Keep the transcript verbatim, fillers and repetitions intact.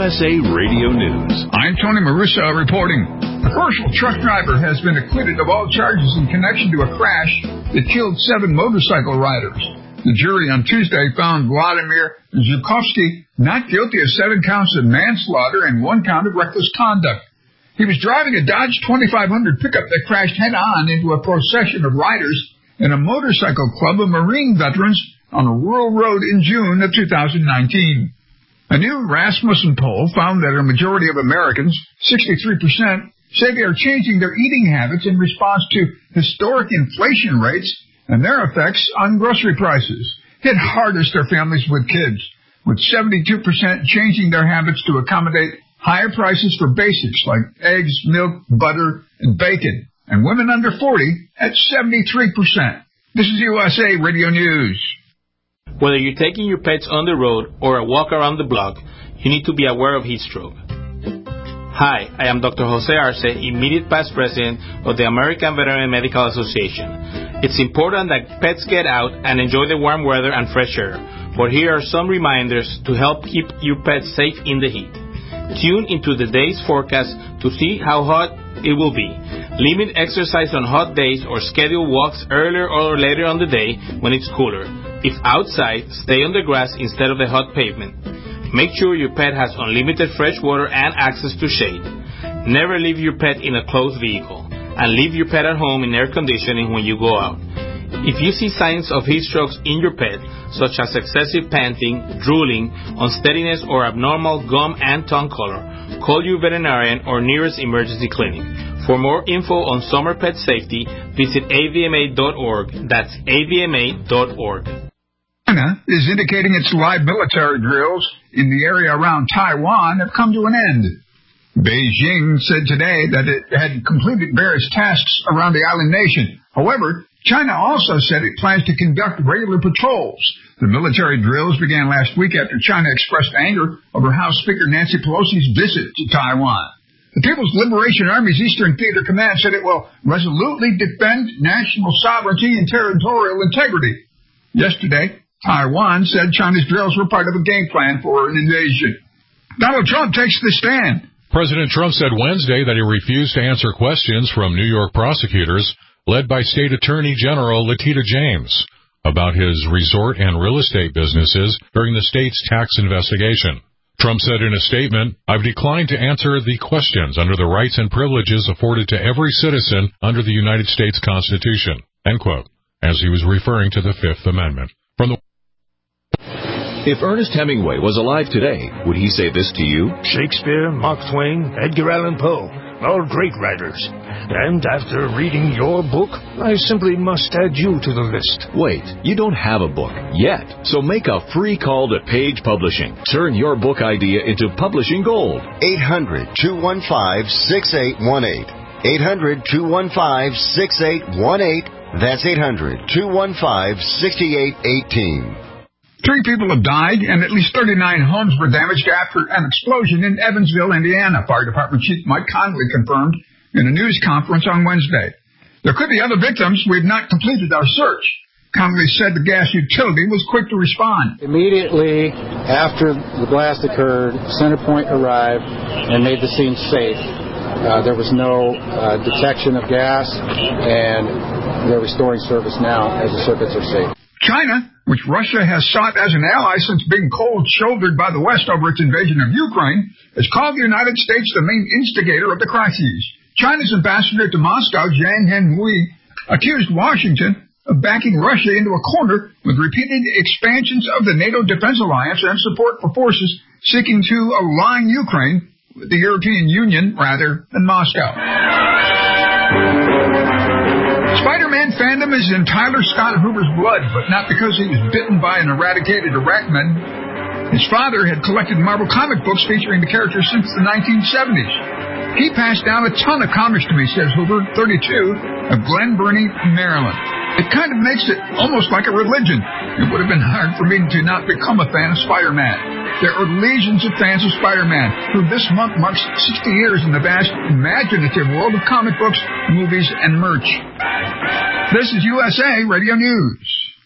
S A Radio News. I'm Tony Marussa reporting. A commercial truck driver has been acquitted of all charges in connection to a crash that killed seven motorcycle riders. The jury on Tuesday found Vladimir Zhukovsky not guilty of seven counts of manslaughter and one count of reckless conduct. He was driving a Dodge twenty-five hundred pickup that crashed head-on into a procession of riders in a motorcycle club of Marine veterans on a rural road in June of two thousand nineteen. A new Rasmussen poll found that a majority of Americans, sixty-three percent, say they are changing their eating habits in response to historic inflation rates and their effects on grocery prices. Hit hardest are families with kids, with seventy-two percent changing their habits to accommodate higher prices for basics like eggs, milk, butter, and bacon, and women under forty at seventy-three percent. This is U S A Radio News. Whether you're taking your pets on the road or a walk around the block, you need to be aware of heat stroke. Hi, I am Doctor Jose Arce, immediate past president of the American Veterinary Medical Association. It's important that pets get out and enjoy the warm weather and fresh air, but here are some reminders to help keep your pets safe in the heat. Tune into the day's forecast to see how hot it will be. Limit exercise on hot days or schedule walks earlier or later on the day when it's cooler. If outside, stay on the grass instead of the hot pavement. Make sure your pet has unlimited fresh water and access to shade. Never leave your pet in a closed vehicle, and leave your pet at home in air conditioning when you go out. If you see signs of heat strokes in your pet, such as excessive panting, drooling, unsteadiness, or abnormal gum and tongue color, call your veterinarian or nearest emergency clinic. For more info on summer pet safety, visit A V M A dot org. That's A V M A dot org. China is indicating its live military drills in the area around Taiwan have come to an end. Beijing said today that it had completed various tasks around the island nation. However, China also said it plans to conduct regular patrols. The military drills began last week after China expressed anger over House Speaker Nancy Pelosi's visit to Taiwan. The People's Liberation Army's Eastern Theater Command said it will resolutely defend national sovereignty and territorial integrity. Yesterday, Taiwan said China's drills were part of a game plan for an invasion. Donald Trump takes the stand. President Trump said Wednesday that he refused to answer questions from New York prosecutors led by State Attorney General Letitia James about his resort and real estate businesses during the state's tax investigation. Trump said in a statement, "I've declined to answer the questions under the rights and privileges afforded to every citizen under the United States Constitution," end quote, as he was referring to the Fifth Amendment. From the If Ernest Hemingway was alive today, would he say this to you? Shakespeare, Mark Twain, Edgar Allan Poe, all great writers. And after reading your book, I simply must add you to the list. Wait, you don't have a book yet, so make a free call to Page Publishing. Turn your book idea into publishing gold. eight hundred, two one five, six eight one eight. eight hundred, two one five, six eight one eight. That's eight hundred, two one five, six eight one eight. Three people have died and at least thirty-nine homes were damaged after an explosion in Evansville, Indiana. Fire Department Chief Mike Connolly confirmed in a news conference on Wednesday. There could be other victims. We have not completed our search. Connolly said the gas utility was quick to respond. Immediately after the blast occurred, CenterPoint arrived and made the scene safe. Uh, there was no uh, detection of gas, and they're restoring service now as the circuits are safe. China, which Russia has sought as an ally since being cold-shouldered by the West over its invasion of Ukraine, has called the United States the main instigator of the crisis. China's ambassador to Moscow, Jiang Henhui, accused Washington of backing Russia into a corner with repeated expansions of the NATO defense alliance and support for forces seeking to align Ukraine with the European Union rather than Moscow. Spider-Man fandom is in Tyler Scott Hoover's blood, but not because he was bitten by an eradicated arachnid. His father had collected Marvel comic books featuring the character since the nineteen seventies. He passed down a ton of comics to me, says Hoover, thirty-two, of Glen Burnie, Maryland. It kind of makes it almost like a religion. It would have been hard for me to not become a fan of Spider-Man. There are legions of fans of Spider-Man, who this month marks sixty years in the vast, imaginative world of comic books, movies, and merch. This is U S A Radio News.